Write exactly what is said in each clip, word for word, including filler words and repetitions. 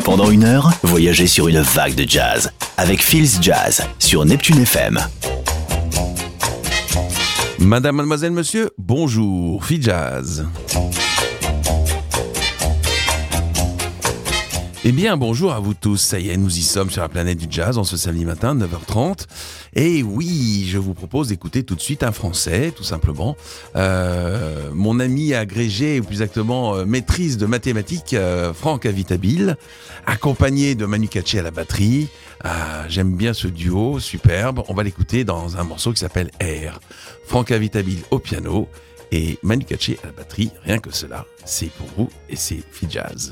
Pendant une heure, voyagez sur une vague de jazz avec Feels Jazz sur Neptune F M. Madame, mademoiselle, monsieur, bonjour, Feels Jazz. Eh bien, bonjour à vous tous. Ça y est, nous y sommes sur la planète du jazz en ce samedi matin, neuf heures trente. Et oui, je vous propose d'écouter tout de suite un Français, tout simplement. Euh, mon ami agrégé, ou plus exactement euh, maîtrise de mathématiques, euh, Franck Avitabile, accompagné de Manu Katché à la batterie. Ah, j'aime bien ce duo, superbe. On va l'écouter dans un morceau qui s'appelle Air. Franck Avitabile au piano et Manu Katché à la batterie. Rien que cela, c'est pour vous et c'est Feels Jazz.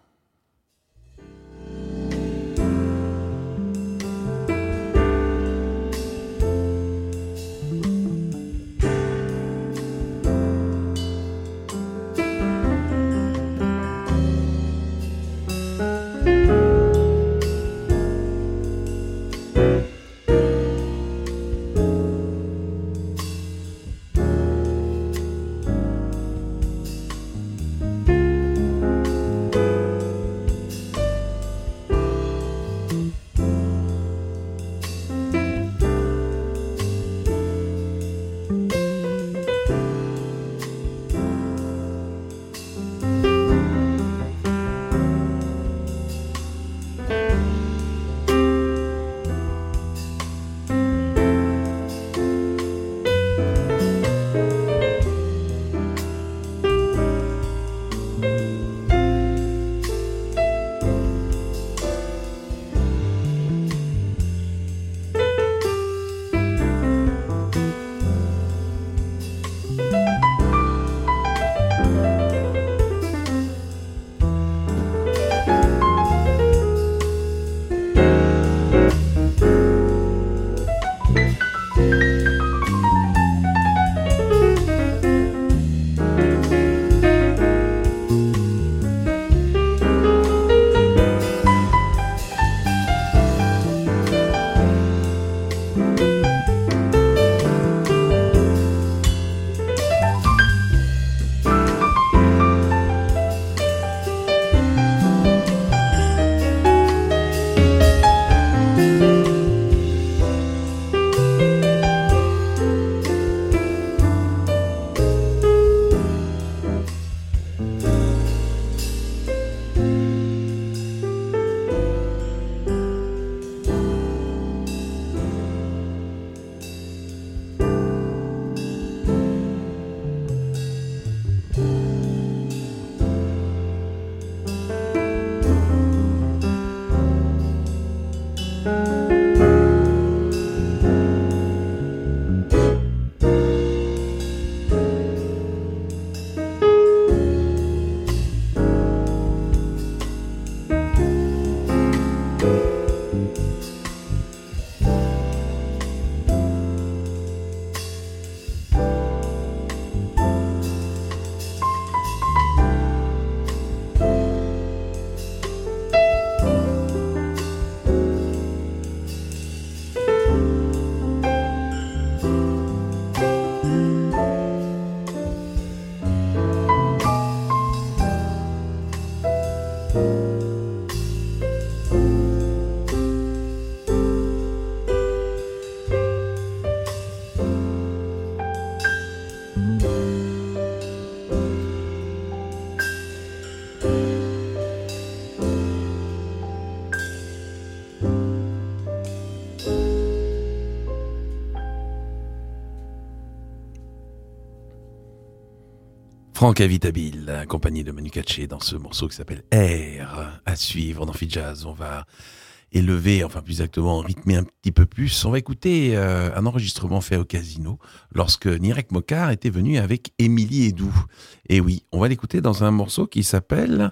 Franck Avitabile, accompagné de Manu Katché dans ce morceau qui s'appelle Air, à suivre dans Feels Jazz. On va élever, enfin plus exactement rythmer un petit peu plus. On va écouter euh, un enregistrement fait au Casino lorsque Nirek Mokar était venu avec Émilie Edoux. Et oui, on va l'écouter dans un morceau qui s'appelle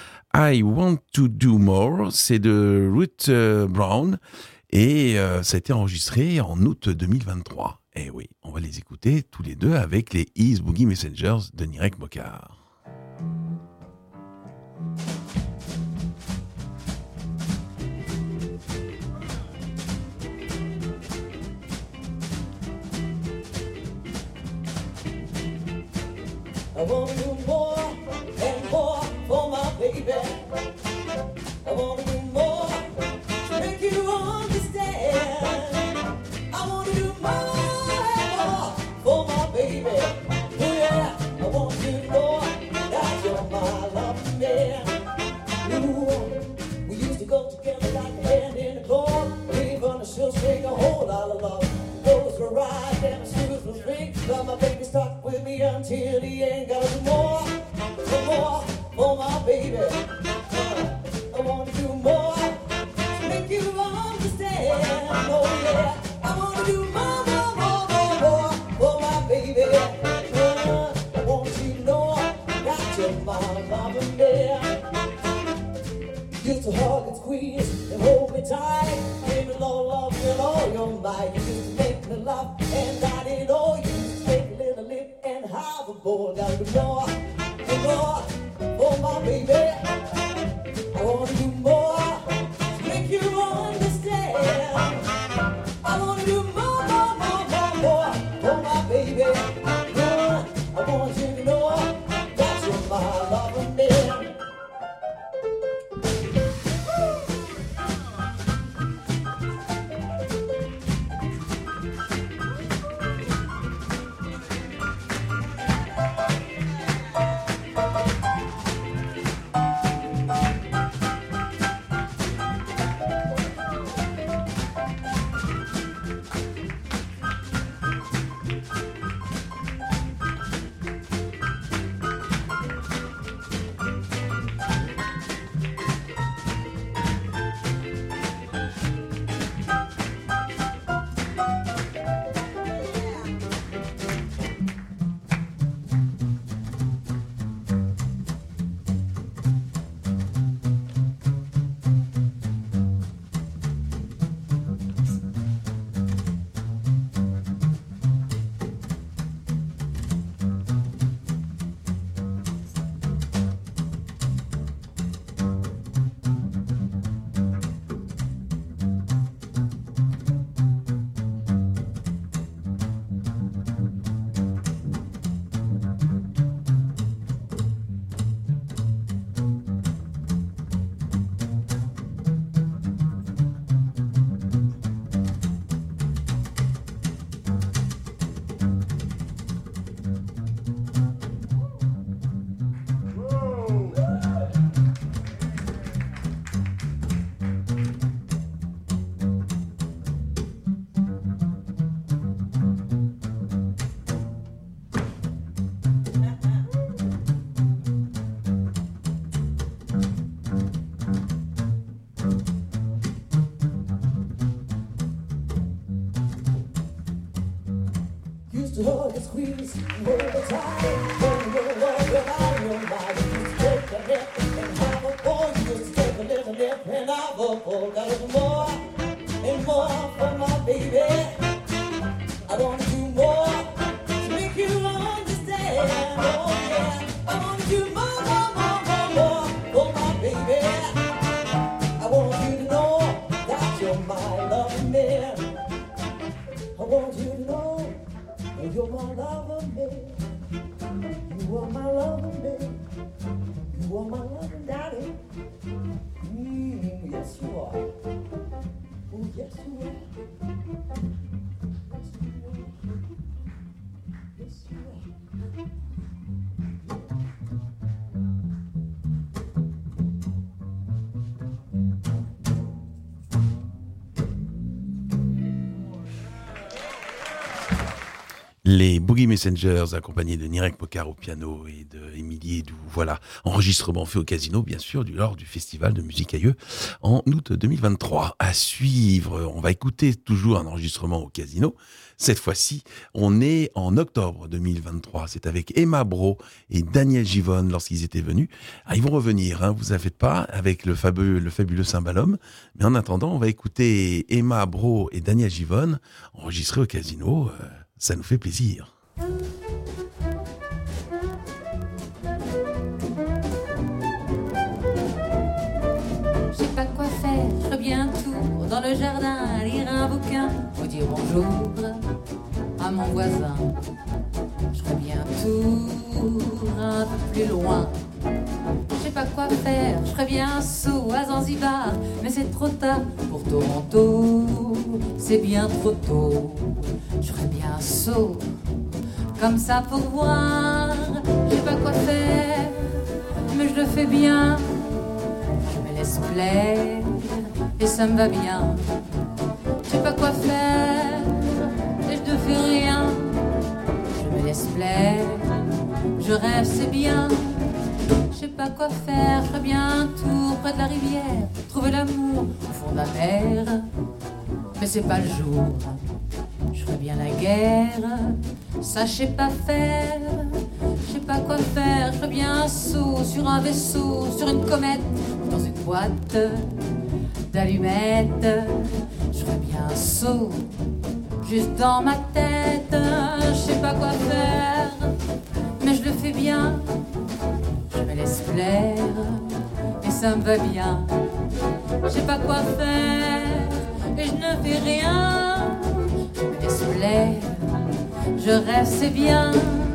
I Want to Do More. C'est de Ruth euh, Brown et euh, ça a été enregistré en août deux mille vingt-trois. Et oui, on va les écouter tous les deux avec les Ease Boogie Messengers de Nirek Mokar. I want to do more and more for my baby. I want my loving man. Ooh, we used to go together like a hand in a glove. Even the shoestring, a whole lot of love. Those were right and the shoes were free. But my baby stuck with me until the end. Gotta do more, do more for my baby. Uh, I wanna do more to make you understand. Oh yeah, I wanna do more, more, more, more, more for my baby. Uh, I want you to know that you're my loving man. Used to hug and squeeze and hold me tight. Give me low love with all your might. You used to make me laugh and I didn't know. You used to take a little lip and have a bowl. Gotta do more, do more for my baby. I wanna do more to make you understand. I wanna do more, more, more, more, more for my baby. Uh, I want you to know that you're my loving man. Used to hug and squeeze and hold me tight. When you were love without your mind. You used to take a nip and have a ball. You used to take a little nip and have a ball. Gotta do more and more for my baby. I wanna do more to make you understand. Oh yeah, I wanna do more, more, more, more, more for my baby. I want you to know that you're my loving man. I want you to know that you're my loving man. You are my loving man. You are my loving daddy. Mm, yes you are. Oh yes you are. Yes you are. Les Boogie Messengers, accompagnés de Nirek Pokar au piano et de Émilie Edou. Voilà, enregistrement fait au Casino, bien sûr, du lors du festival de musique Aïeux en août deux mille vingt-trois. À suivre, on va écouter toujours un enregistrement au Casino. Cette fois-ci, on est en octobre deux mille vingt-trois. C'est avec Emma Bro et Daniel Givonne lorsqu'ils étaient venus. Ah, ils vont revenir, hein, vous en faites pas, avec le fabuleux, le fabuleux Cymbalum. Mais en attendant, on va écouter Emma Bro et Daniel Givonne enregistrés au Casino. Euh, Ça nous fait plaisir. Je sais pas quoi faire, je ferais bien un tour dans le jardin, lire un bouquin, ou dire bonjour à mon voisin. Je ferais bien un tour un peu plus loin. Je sais pas quoi faire, je ferais bien un saut à Zanzibar, mais c'est trop tard pour Toronto, c'est bien trop tôt. Je ferais bien un saut comme ça pour voir. Je sais pas quoi faire, mais je le fais bien. Je me laisse plaire et ça me va bien. Je sais pas quoi faire et je ne fais rien. Je me laisse plaire, je rêve, c'est bien. Je sais pas quoi faire, je ferais bien un tour près de la rivière, trouver l'amour au fond de la mer. Mais c'est pas le jour, je ferais bien la guerre, ça je sais pas faire. Je sais pas quoi faire, je ferais bien un saut sur un vaisseau, sur une comète, dans une boîte d'allumettes. Je ferais bien un saut, juste dans ma tête. Je sais pas quoi faire, mais je le fais bien. Je me laisse plaire et ça me va bien. Je sais pas quoi faire et je ne fais rien. Je me laisse plaire, je rêve, c'est bien.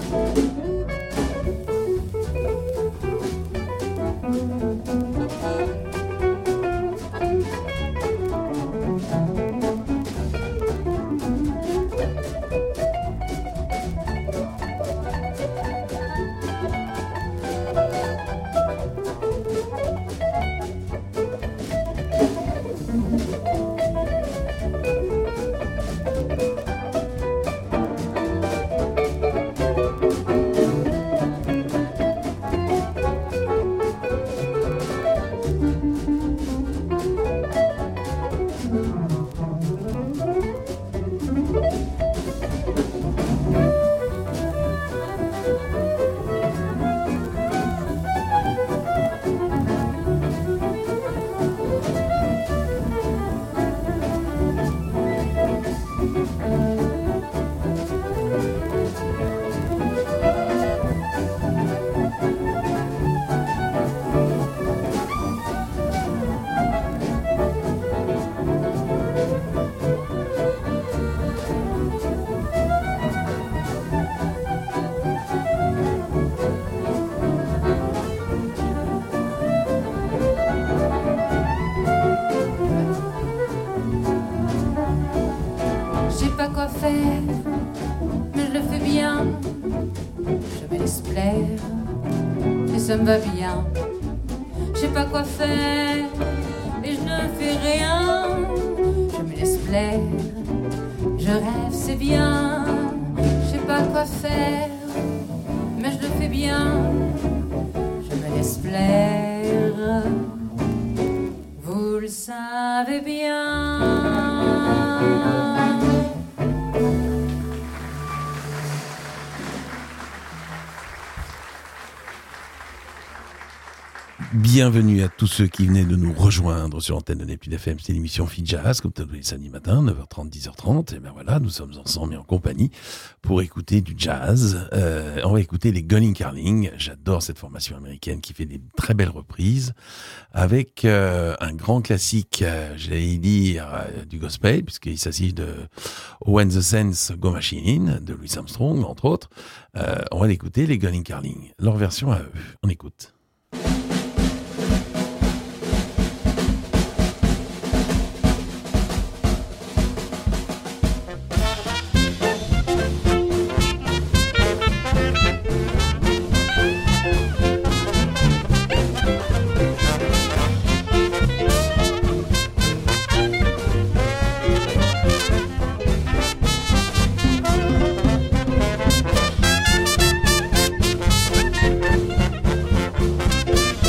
Mais je le fais bien. Je me laisse plaire et ça me va bien. Je sais pas quoi faire et je ne fais rien. Je me laisse plaire, je rêve, c'est bien. Je sais pas quoi faire, mais je le fais bien. Je me laisse plaire, vous le savez bien. Bienvenue à tous ceux qui venaient de nous rejoindre sur l'antenne de Neptune F M. C'est l'émission Fit Jazz, comme tous les samedis matins, neuf heures trente, dix heures trente. Et ben voilà, nous sommes ensemble et en compagnie pour écouter du jazz. Euh, on va écouter les Gunning Carling. J'adore cette formation américaine qui fait des très belles reprises avec euh, un grand classique, euh, j'allais dire, euh, du gospel, puisqu'il s'agit de When the Saints Go Marching In, de Louis Armstrong, entre autres. Euh, on va l'écouter, les Gunning Carling. Leur version à eux. On écoute. Thank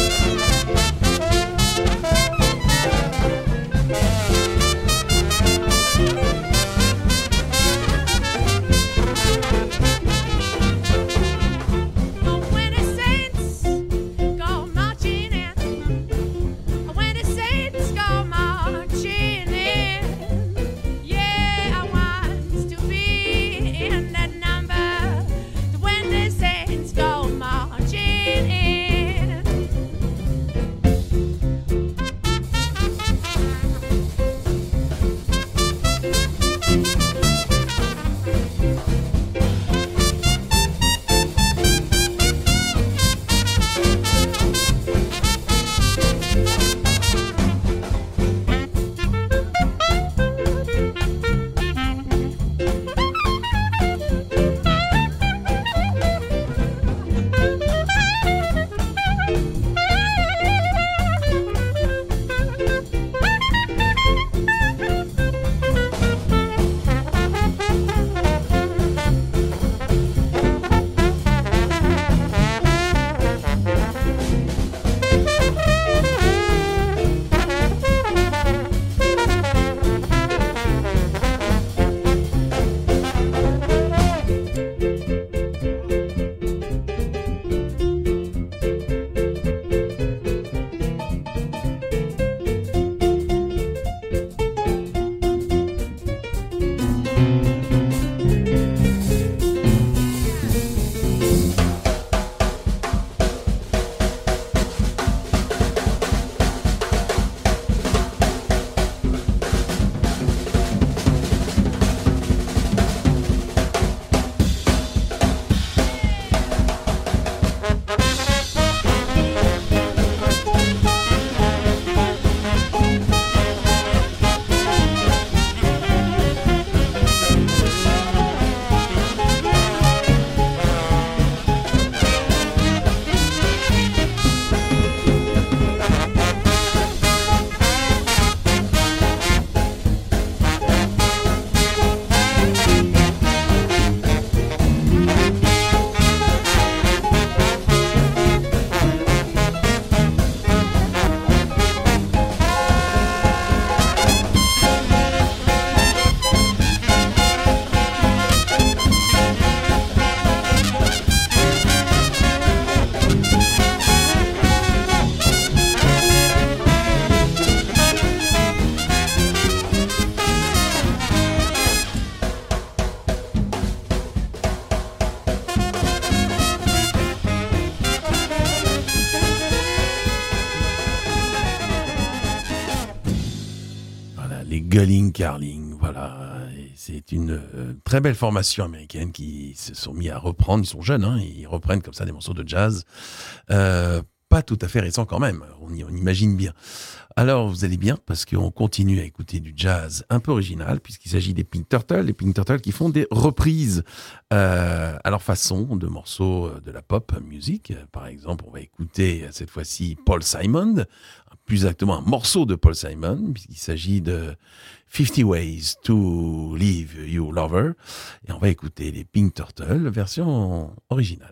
Gulling Carling, voilà. Et c'est une euh, très belle formation américaine qui se sont mis à reprendre. Ils sont jeunes, hein, ils reprennent comme ça des morceaux de jazz. Euh, pas tout à fait récents quand même, on, y, on imagine bien. Alors vous allez bien parce qu'on continue à écouter du jazz un peu original puisqu'il s'agit des Pink Turtles, les Pink Turtles qui font des reprises euh, à leur façon de morceaux de la pop music. Par exemple, on va écouter cette fois-ci Paul Simon, plus exactement un morceau de Paul Simon puisqu'il s'agit de fifty Ways to Leave Your Lover et on va écouter les Pink Turtles version originale.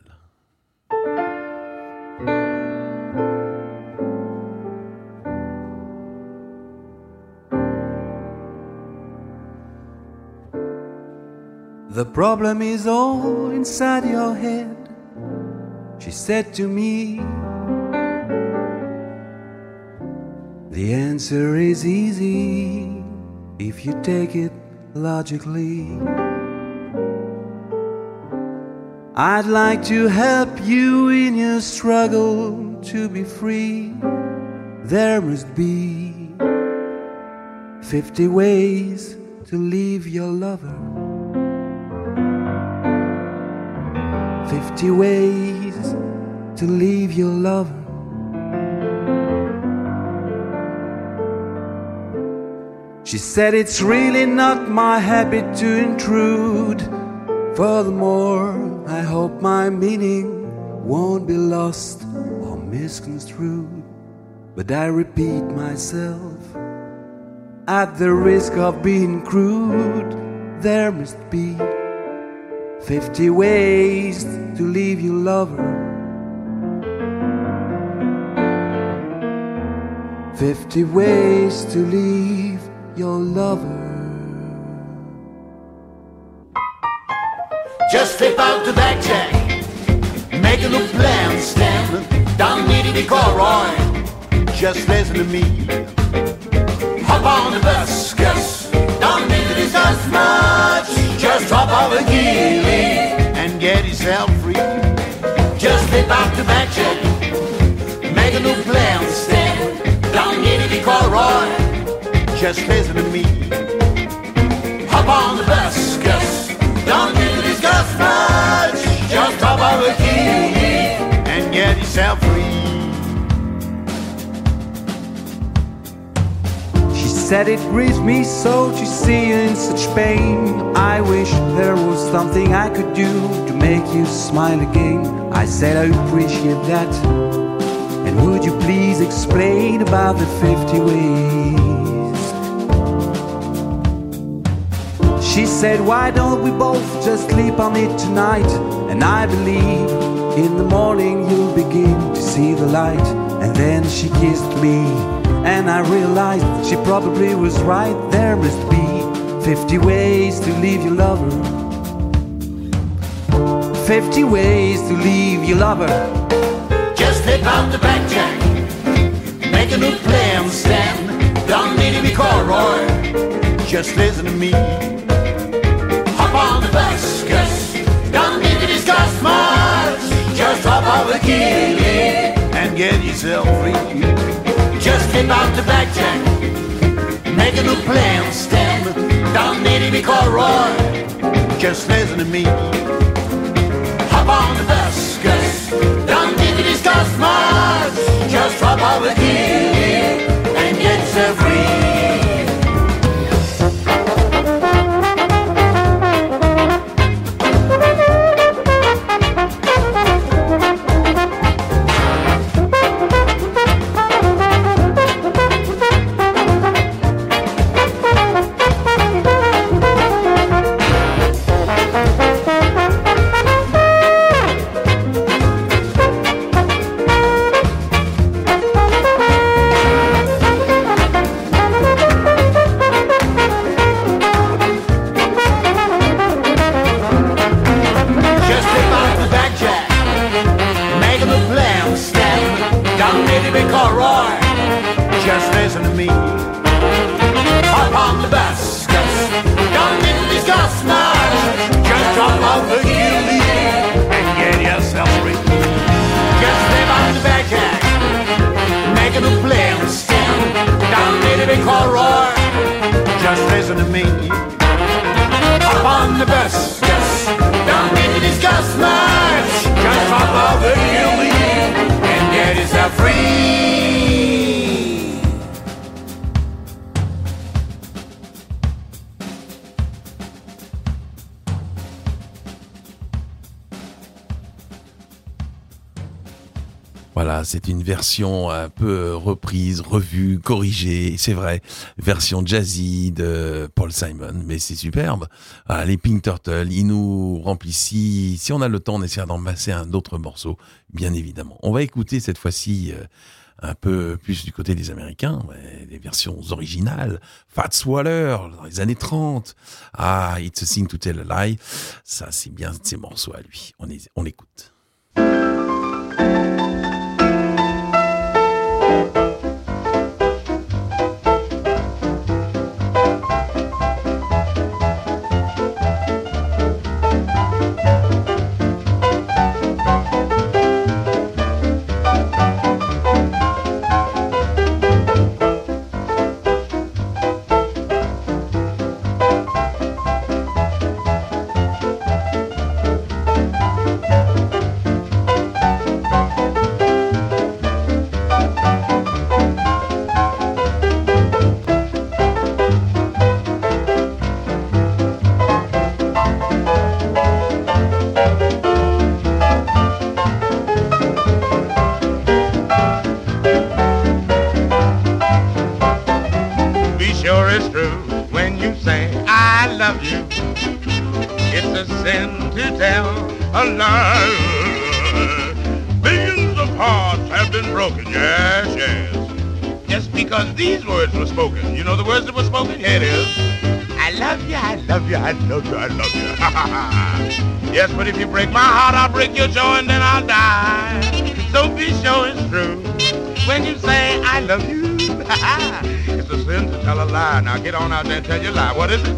The problem is all inside your head, she said to me. The answer is easy if you take it logically. I'd like to help you in your struggle to be free. There must be fifty ways to leave your lover. Fifty ways to leave your lover. She said it's really not my habit to intrude. Furthermore, I hope my meaning won't be lost or misconstrued. But I repeat myself, at the risk of being crude, there must be fifty ways to leave your lover. Fifty ways to leave your lover. Just flip out the back jack, make a new plan, stand. Don't need to be called Roy, just listen to me. Hop on the bus, cause don't need to discuss much. Just drop off a gilly and get yourself free. Just flip out the back jack, make a new plan, stand. Don't need to be called Roy, just listen to me. Hop on the bus, cause don't need to discuss much. Just drop off a key and get yourself free. She said it grieves me so to see you in such pain. I wish there was something I could do to make you smile again. I said I appreciate that, and would you please explain about the fifty ways? She said, why don't we both just sleep on it tonight? And I believe in the morning you'll begin to see the light. And then she kissed me, and I realized she probably was right. There must be fifty ways to leave your lover. Fifty ways to leave your lover. Just flip out the back jack, make a new plan, stand. Don't need to be called Roy, just listen to me. Hop on the bus, cause don't need to discuss much. Just drop off a gilly and get yourself free. Just flip out the back jack, make a new plan, stand. Don't need to be called Roy, just listen to me. Hop on the bus, cause don't need to discuss much. Just drop off a gilly and get yourself free. Just listen to me. Up on the bus, yes, don't need to discuss much. Just hop over and leave and get yourself free. Voilà, c'est une version un peu reprise, revue, corrigée, c'est vrai, version jazzy de Paul Simon, mais c'est superbe. Ah, les Pink Turtles, ils nous remplissent. Si, si on a le temps, on essaiera d'en masser un autre morceau, bien évidemment. On va écouter cette fois-ci euh, un peu plus du côté des Américains, ouais, des versions originales. Fats Waller, dans les années trente. Ah, It's a Thing to Tell a Lie. Ça, c'est bien de ces morceaux à lui. On, est, on l'écoute. These words were spoken. You know the words that were spoken? Here it is. I love you, I love you, I love you, I love you. Yes, but if you break my heart, I'll break your jaw and then I'll die. So be sure it's true when you say I love you. It's a sin to tell a lie. Now get on out there and tell your lie. What is it?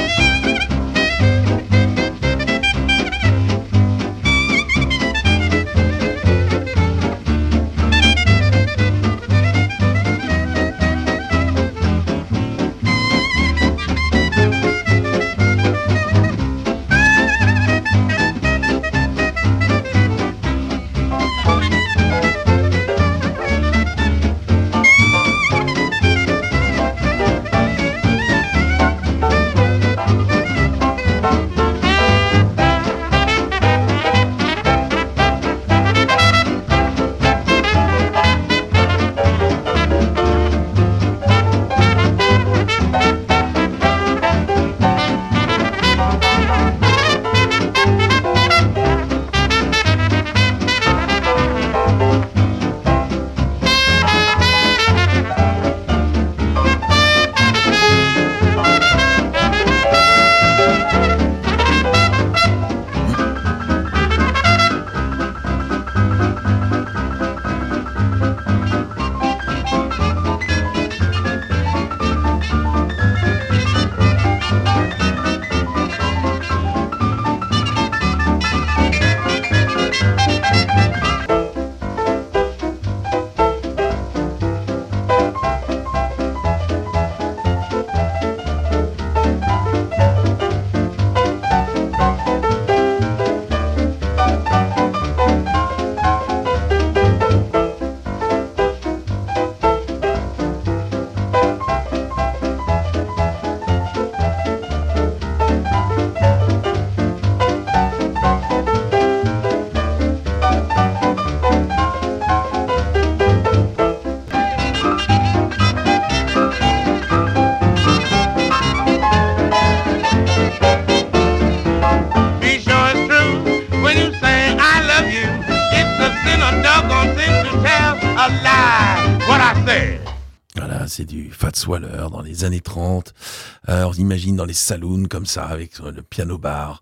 C'est du Fats Waller dans les années trente. Euh, on imagine dans les saloons comme ça, avec le piano bar.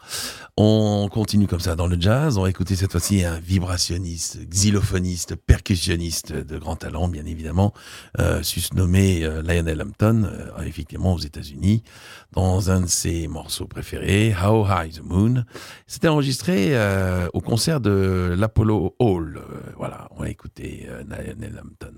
On continue comme ça dans le jazz. On va écouter cette fois-ci un vibrationniste, xylophoniste, percussionniste de grand talent, bien évidemment, euh, susnommé euh, Lionel Hampton, euh, effectivement aux États-Unis, dans un de ses morceaux préférés, How High the Moon. C'était enregistré euh, au concert de l'Apollo Hall. Euh, voilà, on va écouter euh, Lionel Hampton.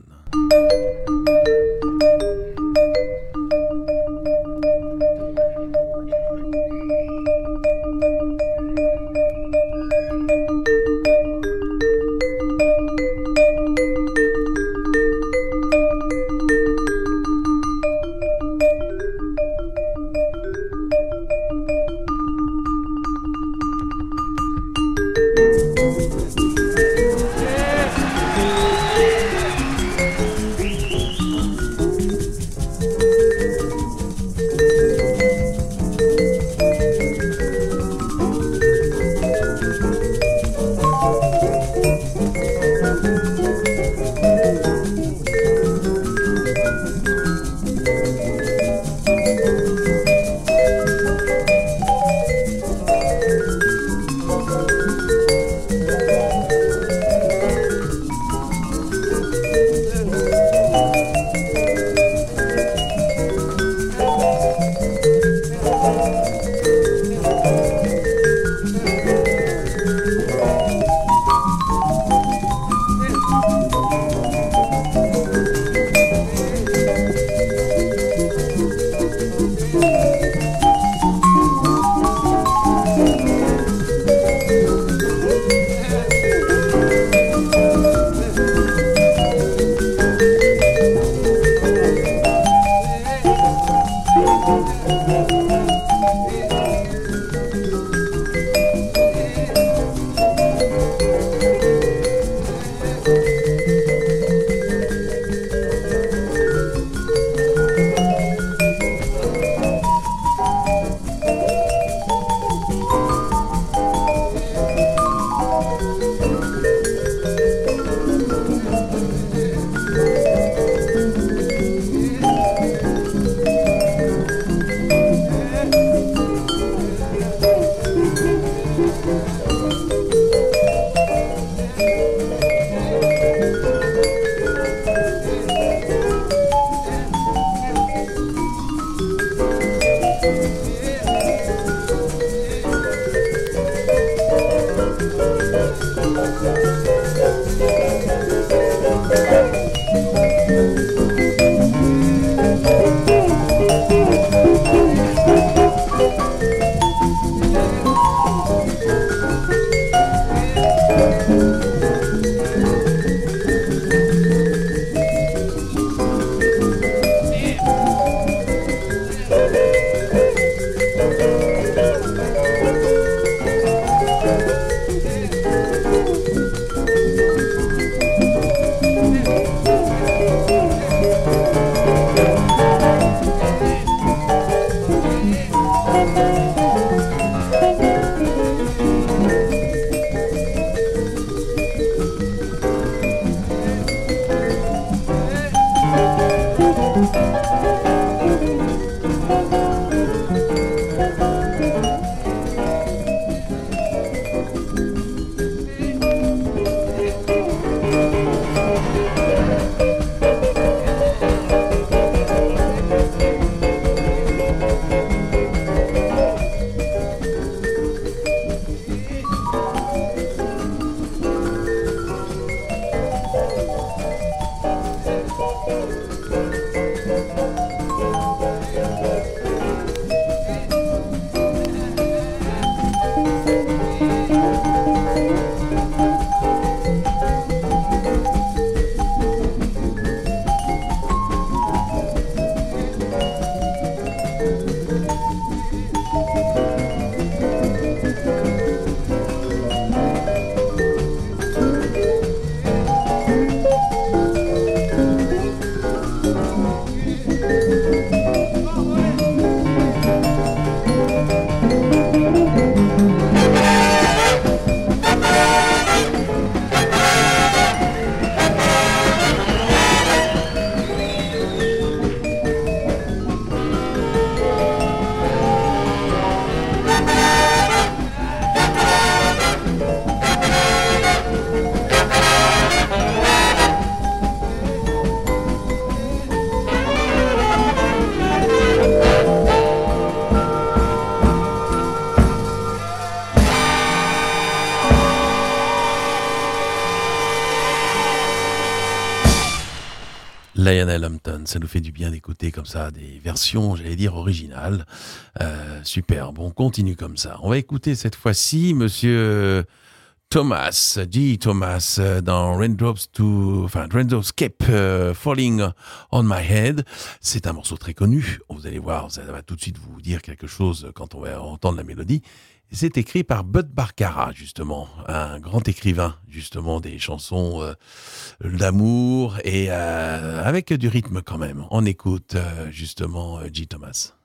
Lionel Hampton, ça nous fait du bien d'écouter comme ça des versions, j'allais dire originales. Euh, super, bon, on continue comme ça. On va écouter cette fois-ci Monsieur Thomas, G. Thomas, euh, dans Raindrops to, enfin Raindrops Kept uh, Falling on My Head. C'est un morceau très connu. Vous allez voir, ça va tout de suite vous dire quelque chose quand on va entendre la mélodie. C'est écrit par Bud Barcara, justement, un grand écrivain, justement, des chansons euh, d'amour et euh, avec du rythme quand même. On écoute euh, justement euh, G. Thomas.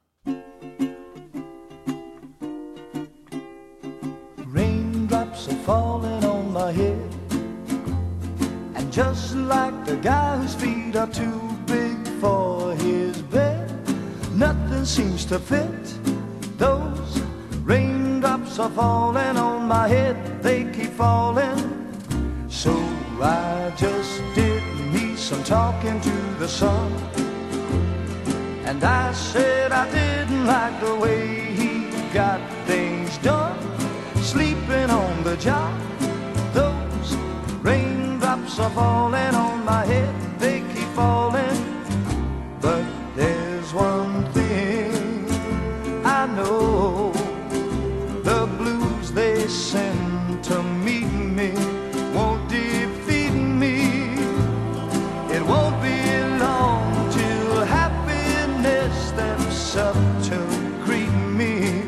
Raindrops are falling on my head, and just like the guy whose feet are too big for his bed, nothing seems to fit. Those raindrops are falling on my head, they keep falling. So I just did me some talking to the sun, and I said I didn't like the way he got things done, sleeping on the job. Those raindrops are falling on my head, they keep falling. But there's one thing I know, the blues they send to meet me won't defeat me. It won't be long till happiness steps up to greet me.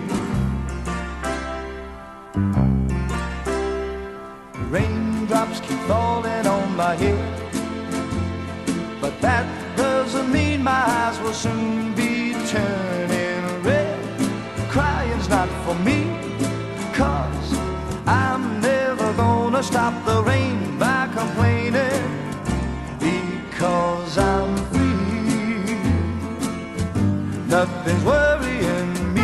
Raindrops keep falling on my head, but that doesn't mean my eyes will soon be turning red. Crying's not for me, 'cause I'm never gonna stop the rain by complaining, because I'm free. Nothing's worrying me.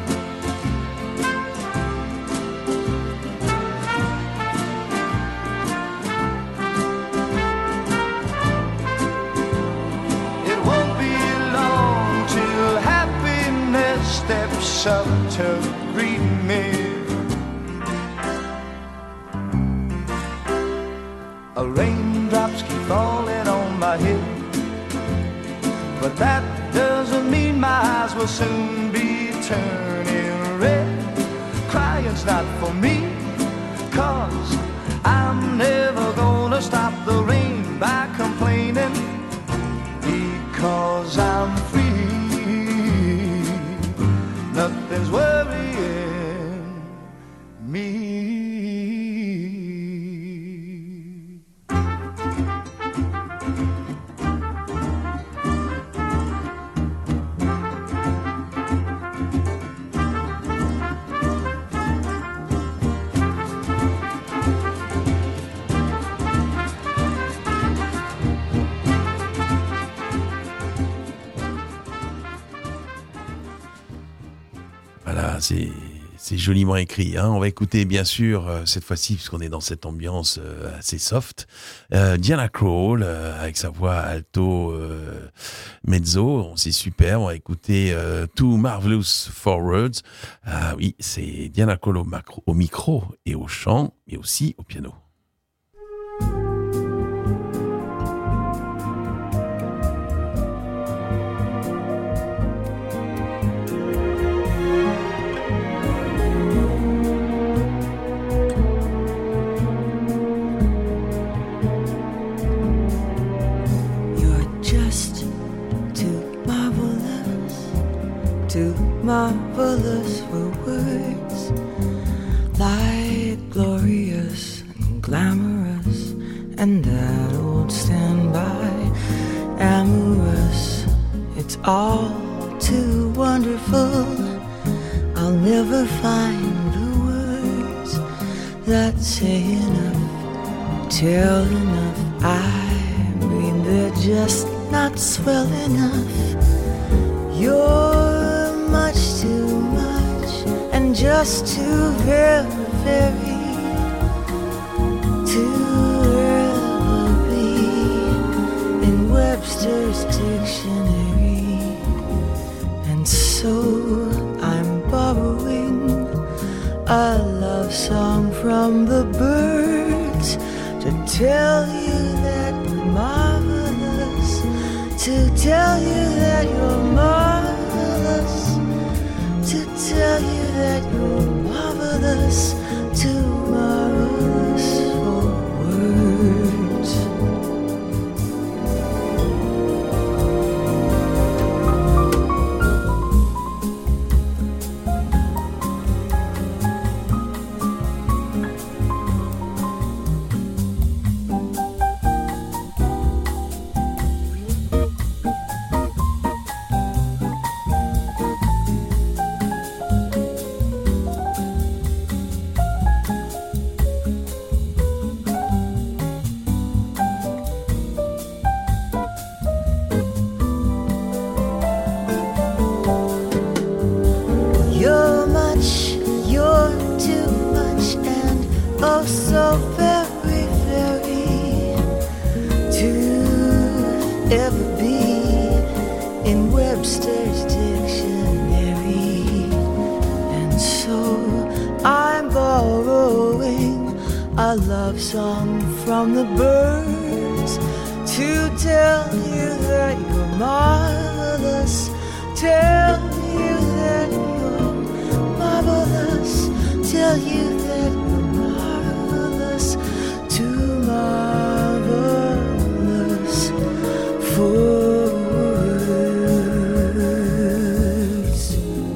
It won't be long till happiness steps up to greet me. Raindrops keep falling on my head, but that doesn't mean my eyes will soon be turning red. Crying's not for me, 'cause I'm never gonna stop the rain by complaining, because I'm free. Nothing's worrying me. C'est, c'est joliment écrit, hein. On va écouter bien sûr euh, cette fois-ci, puisqu'on est dans cette ambiance euh, assez soft, euh, Diana Krall euh, avec sa voix alto euh, mezzo, c'est super. On va écouter euh, Too Marvelous for Words. Ah oui, c'est Diana Krall au, macro, au micro et au chant, mais aussi au piano. Too marvelous for words, like glorious and glamorous, and that old standby, amorous. It's all too wonderful. I'll never find the words that say enough, tell enough. I mean, they're just not swell enough. You're much too much, and just too very, very, to ever be in Webster's dictionary. And so I'm borrowing a love song from the birds to tell you that marvelous to tell you that you're marvelous, to tell you that you're marvelous, too marvelous for words. You're much, you're too much, and oh so very, very to ever be in Webster's dictionary. And so I'm borrowing a love song from the birds to tell you that you're marvelous, tell you that you're marvelous, tell you that you're marvelous, too marvelous for words.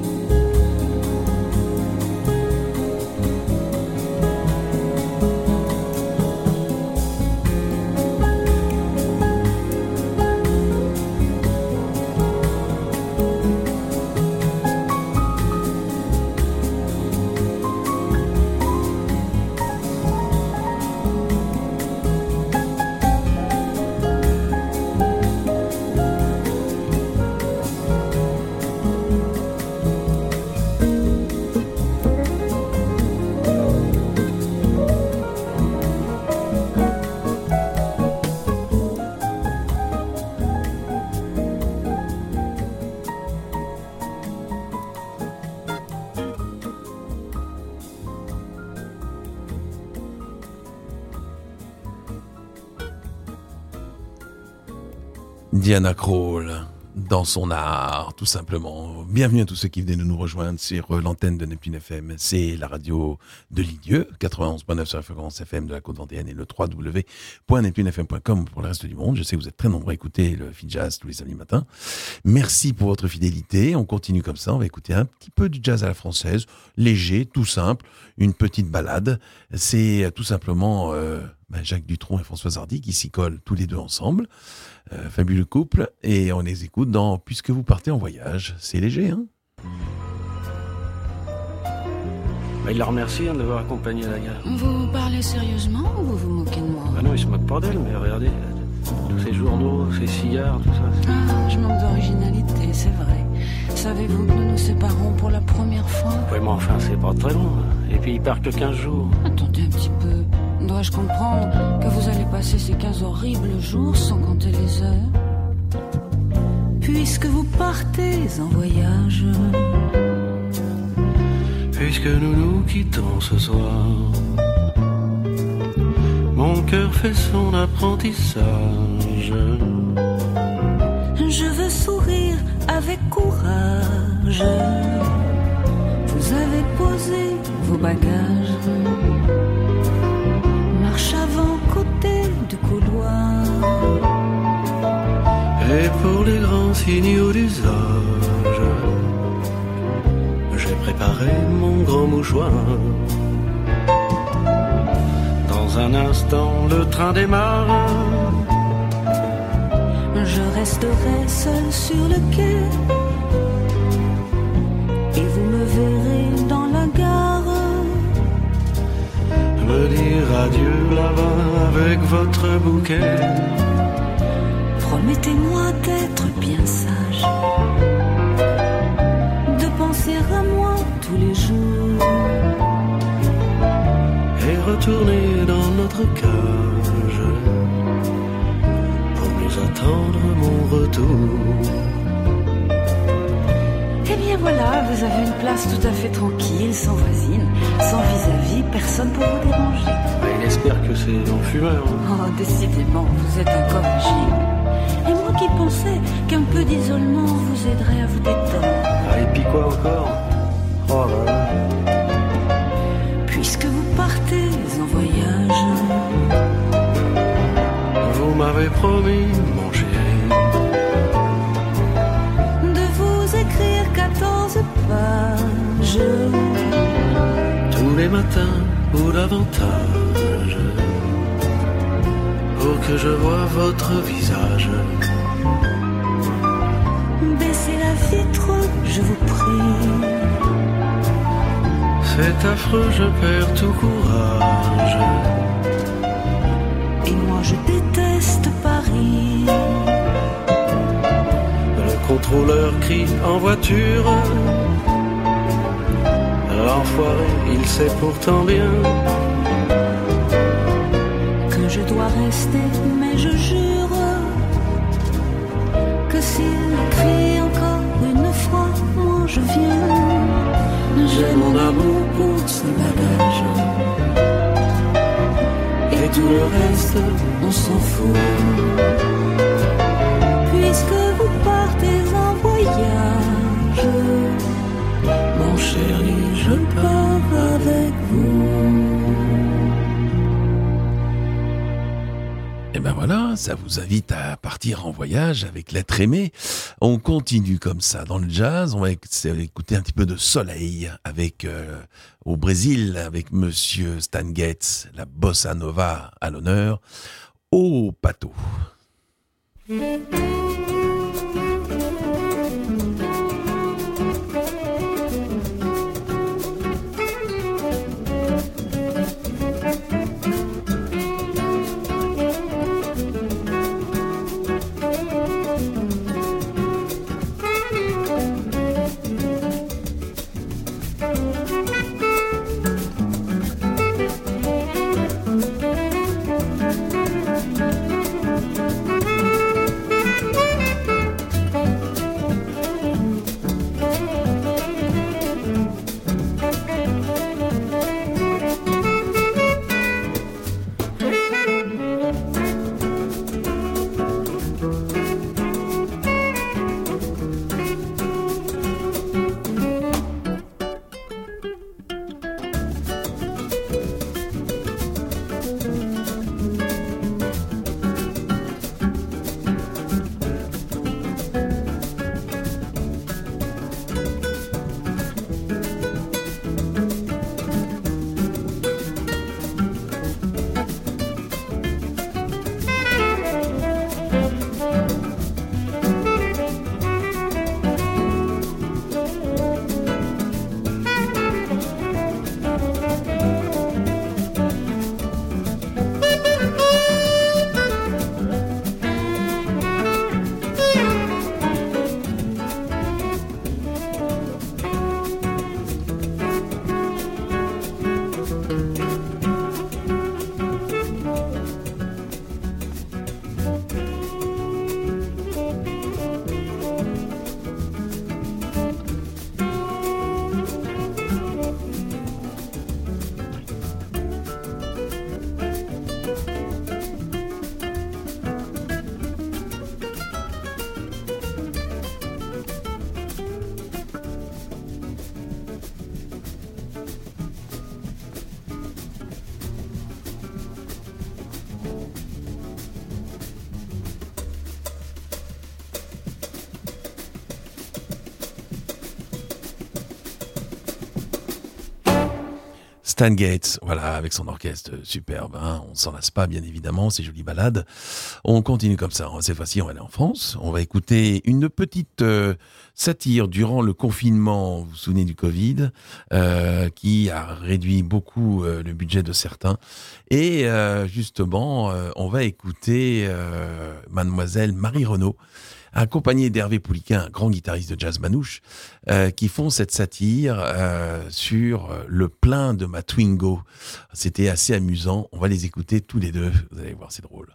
Diana Krall, dans son art, tout simplement. Bienvenue à tous ceux qui venaient de nous rejoindre sur l'antenne de Neptune F M. C'est la radio de Lisieux, quatre-vingt-onze point neuf sur la fréquence F M de la Côte-Vendéenne et le w w w point neptune f m point com pour le reste du monde. Je sais que vous êtes très nombreux à écouter le Fit Jazz tous les samedis matins. Merci pour votre fidélité. On continue comme ça. On va écouter un petit peu du jazz à la française, léger, tout simple, une petite balade. C'est tout simplement euh, ben Jacques Dutronc et Françoise Hardy qui s'y collent tous les deux ensemble. Euh, fabuleux couple, et on les écoute dans Puisque vous partez en voyage. C'est léger, hein? Bah, il la remercie hein, de l'avoir accompagné à la gare. Vous parlez sérieusement ou vous vous moquez de moi? Bah non, il se moque pas d'elle, mais regardez, tous ces journaux, ces cigares, tout ça. Ah, je manque d'originalité, c'est vrai. Savez-vous que nous nous séparons pour la première fois? Oui, mais enfin, c'est pas très long. Et puis il part que quinze jours. Attendez un petit peu. Dois-je comprendre que vous allez passer ces quinze horribles jours sans compter les heures? Puisque vous partez en voyage, puisque nous nous quittons ce soir, mon cœur fait son apprentissage. Je veux sourire avec courage. Vous avez posé vos bagages. Marche avant côté du couloir. Et pour les grands signaux d'usage, j'ai préparé mon grand mouchoir. Dans un instant, le train démarre. Je resterai seul sur le quai. Et vous me verrez dans la gare. Me dire adieu là-bas avec votre bouquet. Promettez-moi d'être bien sage, de penser à moi tous les jours et retourner dans notre cage pour mieux attendre mon retour. Eh bien voilà, vous avez une place tout à fait tranquille, sans voisine, sans vis-à-vis, personne pour vous déranger. Mais il espère que c'est en fumeur. Oh, décidément, vous êtes incorrigible. Et moi qui pensais qu'un peu d'isolement vous aiderait à vous détendre. Ah, et puis quoi encore? Oh là là. Puisque vous partez en voyage, Vous m'avez promis, mon chéri, de vous écrire quatorze pages tous les matins ou davantage, pour que je voie votre visage. Baissez la vitre, je vous prie. C'est affreux, je perds tout courage. Et moi je déteste Paris. Le contrôleur crie en voiture. L'enfoiré, il sait pourtant bien Que je dois rester, mais je jure que s'il crie encore une fois, moi je viens. J'ai mon amour pour ce bagage. Et tout le reste, on s'en fout. Puisque vous partez en voyage, mon chéri, je pars avec vous. Et ben voilà, ça vous invite à partir en voyage avec l'être aimé. On continue comme ça dans le jazz. On va écouter un petit peu de soleil avec euh, au Brésil avec Monsieur Stan Getz, la bossa nova à l'honneur, au Pato. Stan Getz, voilà, avec son orchestre superbe, hein, on s'en lasse pas bien évidemment, ces jolies balades. On continue comme ça, cette fois-ci on va aller en France, on va écouter une petite euh, satire durant le confinement, vous vous souvenez du Covid, euh, qui a réduit beaucoup euh, le budget de certains. Et euh, justement, euh, on va écouter euh, mademoiselle Marie Renaud, accompagnée d'Hervé Pouliquin, un grand guitariste de jazz manouche, euh, qui font cette satire euh, sur le plein de ma Twingo. C'était assez amusant. On va les écouter tous les deux. Vous allez voir, c'est drôle.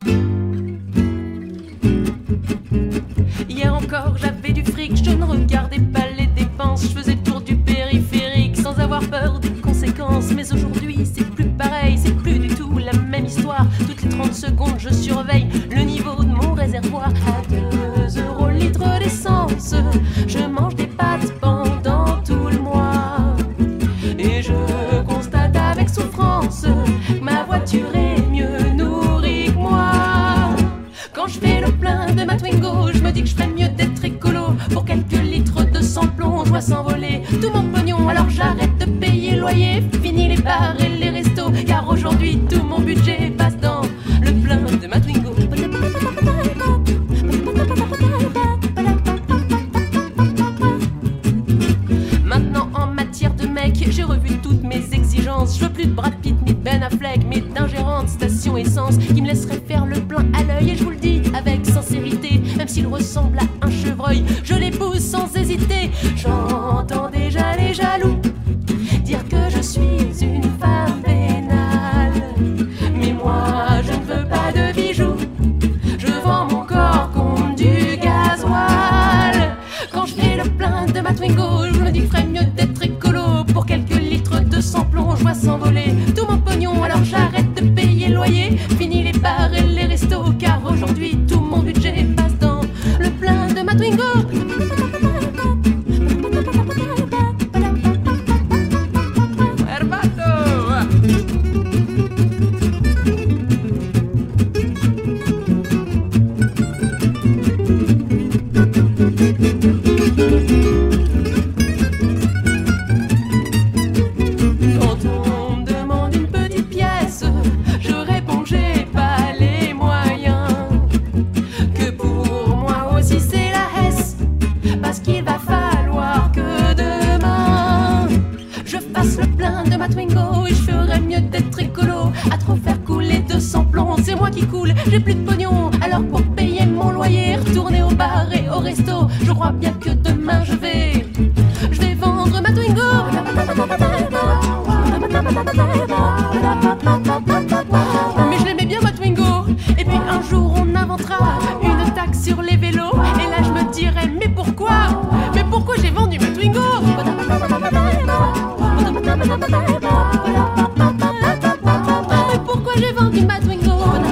Hier encore, j'avais du fric, je ne regardais pas les dépenses, je faisais le tour du périphérique sans avoir peur des conséquences. Mais aujourd'hui, c'est plus pareil, c'est plus du tout la même histoire. Toutes les trente secondes, je surveille le niveau de mon réservoir à deux euros dis que je ferais mieux d'être écolo. Pour quelques litres de sans-plomb, je vois s'envoler tout mon pognon. Alors j'arrête de payer loyer, fini les bars et les restos. Car aujourd'hui tout mon budget passe dans le plein de ma Twingo. Maintenant en matière de mec, j'ai revu toutes mes exigences. Je veux plus de Brad Pitt ni de Ben Affleck, mais d'ingérentes station essence qui me laisserait faire le plein à l'œil. Et je vous le dis avec sincérité, même s'il ressemble à un chevreuil, je l'épouse sans hésiter. J'entends déjà les jaloux dire que je suis une femme vénale, mais moi je ne veux pas de bijoux. Je vends mon corps contre du gasoil. Quand je fais le plein de ma Twingo, je me dis que ferait mieux d'être écolo. Pour quelques litres de sans-plomb, je vois s'envoler tout mon pognon. Alors j'arrête de payer loyer, fini les bars et les restos. Car aujourd'hui tout mon budget passe dans le plein de ma Twingo. J'ai plus de pognon, alors pour payer mon loyer, retourner au bar et au resto, je crois bien que demain je vais, je vais vendre ma Twingo. Mais je l'aimais bien ma Twingo. Et puis un jour on inventera une taxe sur les vélos. Et là je me dirai mais pourquoi, mais pourquoi j'ai vendu ma Twingo? Mais pourquoi j'ai vendu ma Twingo?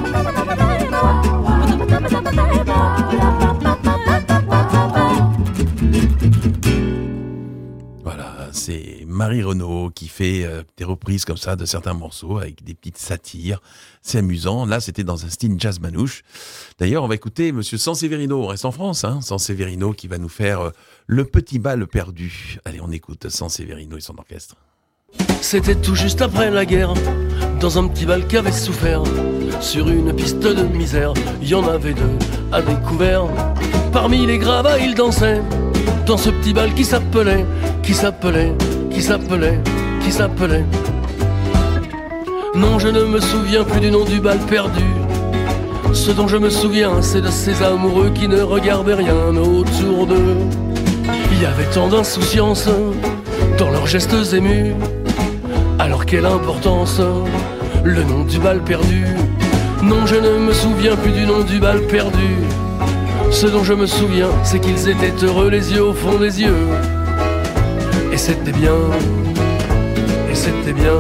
Voilà, c'est Marie Renaud qui fait euh, des reprises comme ça de certains morceaux avec des petites satires. C'est amusant. Là, c'était dans un style jazz manouche. D'ailleurs, on va écouter Monsieur Sanseverino. On reste en France, hein. Sanseverino qui va nous faire euh, Le Petit Bal Perdu. Allez, on écoute Sanseverino et son orchestre. C'était tout juste après la guerre, dans un petit bal qui avait souffert. Sur une piste de misère, il y en avait deux à découvert. Parmi les gravats, ils dansaient dans ce petit bal qui s'appelait, qui s'appelait, qui s'appelait, qui s'appelait. Non, je ne me souviens plus du nom du bal perdu. Ce dont je me souviens, c'est de ces amoureux qui ne regardaient rien autour d'eux. Il y avait tant d'insouciance dans leurs gestes émus. Alors quelle importance, le nom du bal perdu. Non, je ne me souviens plus du nom du bal perdu. Ce dont je me souviens, c'est qu'ils étaient heureux, les yeux au fond des yeux. Et c'était bien, et c'était bien.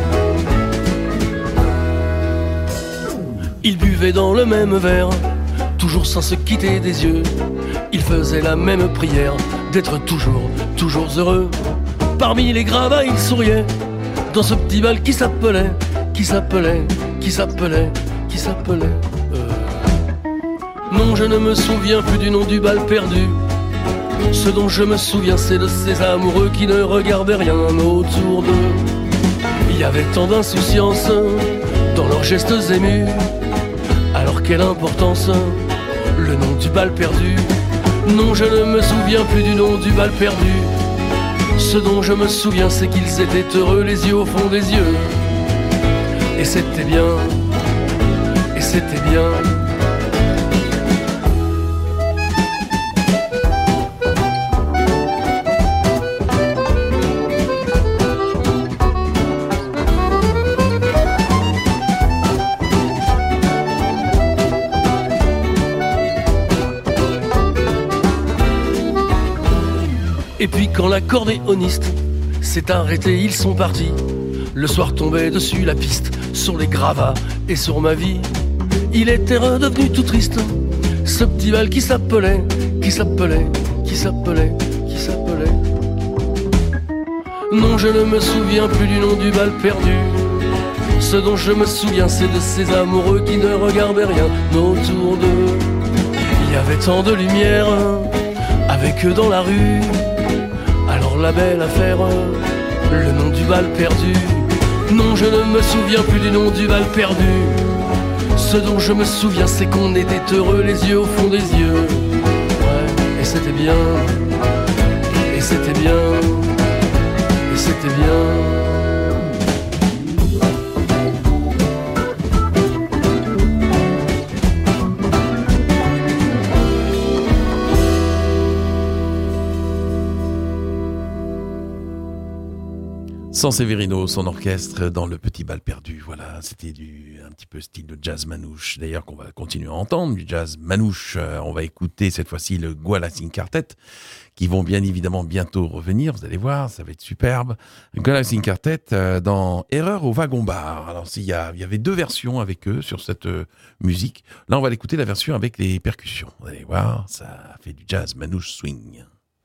Ils buvaient dans le même verre, toujours sans se quitter des yeux. Ils faisaient la même prière, d'être toujours, toujours heureux. Parmi les gravats, ils souriaient dans ce petit bal qui s'appelait, qui s'appelait, qui s'appelait, qui s'appelait. Euh... Non, je ne me souviens plus du nom du bal perdu. Ce dont je me souviens, c'est de ces amoureux qui ne regardaient rien autour d'eux. Il y avait tant d'insouciance dans leurs gestes émus. Alors quelle importance, le nom du bal perdu. Non, je ne me souviens plus du nom du bal perdu. Ce dont je me souviens, c'est qu'ils étaient heureux, les yeux au fond des yeux. Et c'était bien, et c'était bien. Et puis quand l'accordéoniste s'est arrêté, ils sont partis. Le soir tombait dessus la piste, sur les gravats et sur ma vie. Il était redevenu tout triste, ce petit bal qui s'appelait, qui s'appelait, qui s'appelait, qui s'appelait. Non, je ne me souviens plus du nom du bal perdu. Ce dont je me souviens, c'est de ces amoureux qui ne regardaient rien autour d'eux. Il Il y avait tant de lumière avec eux dans la rue. Alors la belle affaire, le nom du bal perdu. Non, je ne me souviens plus du nom du bal perdu. Ce dont je me souviens, c'est qu'on était heureux, les yeux au fond des yeux. Ouais, et c'était bien, et c'était bien, et c'était bien. San Severino, son orchestre dans le petit bal perdu. Voilà, c'était du un petit peu style de jazz manouche. D'ailleurs, qu'on va continuer à entendre du jazz manouche. Euh, on va écouter cette fois-ci le Gualacín Quartet, qui vont bien évidemment bientôt revenir. Vous allez voir, ça va être superbe. Le Gualacín Quartet euh, dans Erreur au wagon-bar. Alors, il y, a, il y avait deux versions avec eux sur cette euh, musique. Là, on va l'écouter la version avec les percussions. Vous allez voir, ça fait du jazz manouche swing.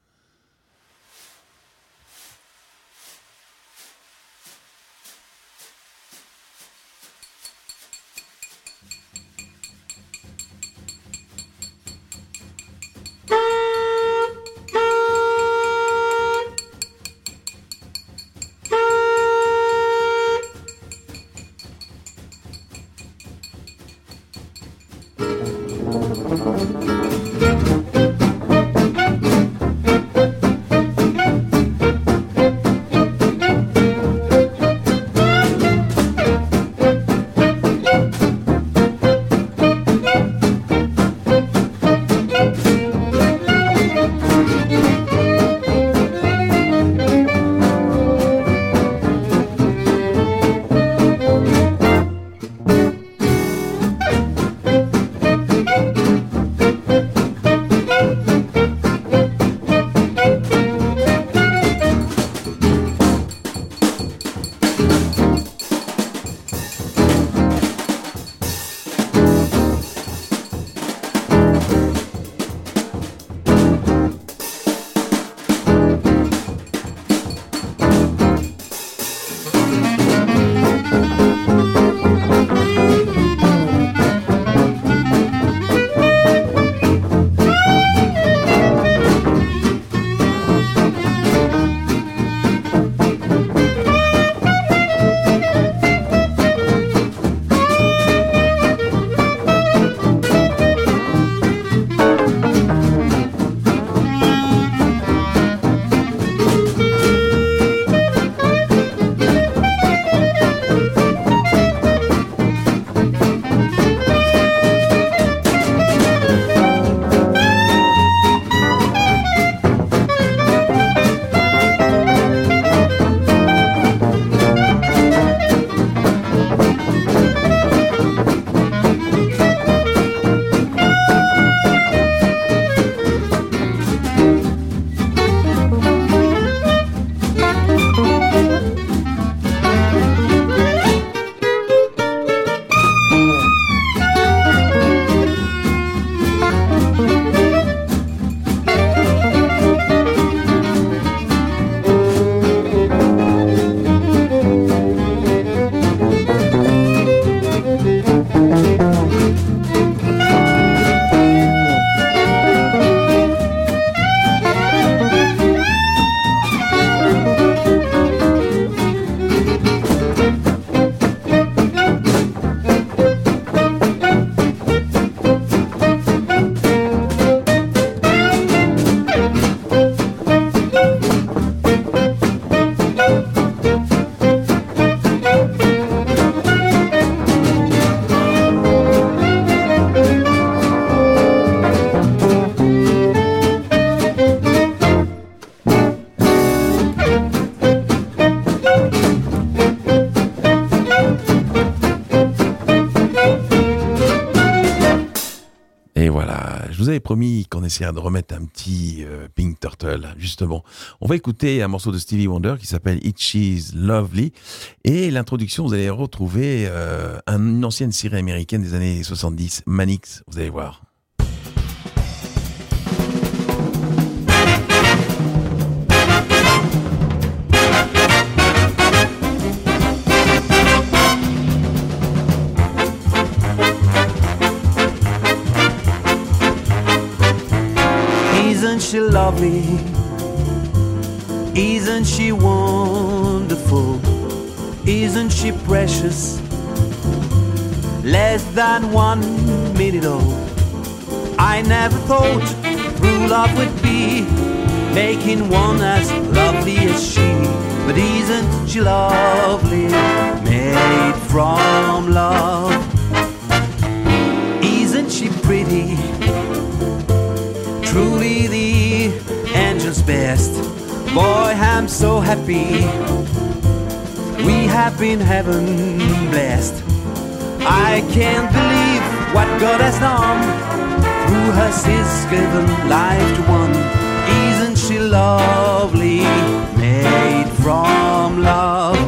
Promis qu'on essaiera de remettre un petit euh, Pink Turtle, justement. On va écouter un morceau de Stevie Wonder qui s'appelle It Is Lovely. Et l'introduction, vous allez retrouver euh, une ancienne série américaine des années soixante-dix, Mannix, vous allez voir. Isn't she lovely? Isn't she wonderful? Isn't she precious? Less than one minute old. I never thought true love would be making one as lovely as she. But isn't she lovely? Made from love. Isn't she pretty? Truly the angel's best. Boy, I'm so happy. We have been heaven blessed. I can't believe what God has done. Through us He's given life to one. Isn't she lovely? Made from love.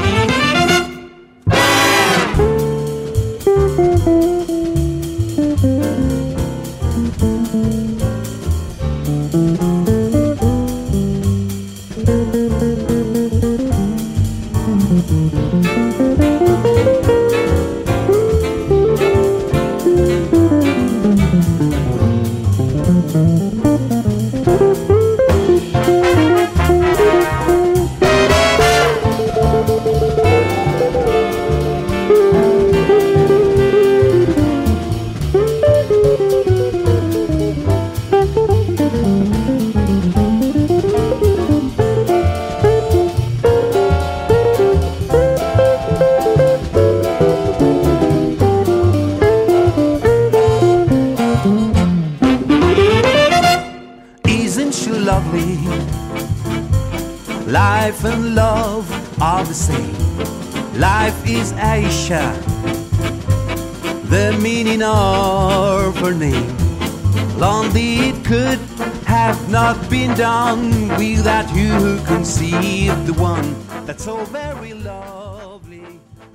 Life and love are the same. Life is Aisha, the meaning of her name. Lonely it could have not been done without you who conceived the one that's so very lovely.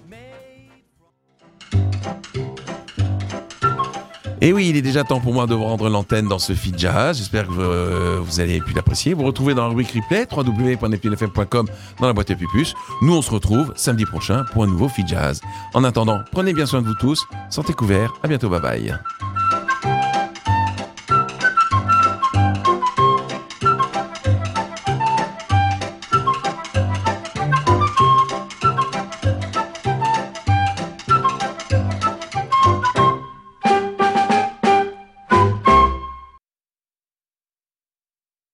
Et oui, il est déjà temps pour moi de vous rendre l'antenne dans ce feed jazz. J'espère que vous, euh, vous avez pu l'apprécier. Vous retrouvez dans la rubrique replay, w w w point neptune f m point com, dans la boîte à pupus. Nous, on se retrouve samedi prochain pour un nouveau feed jazz. En attendant, prenez bien soin de vous tous. Sentez couverts. À bientôt. Bye bye.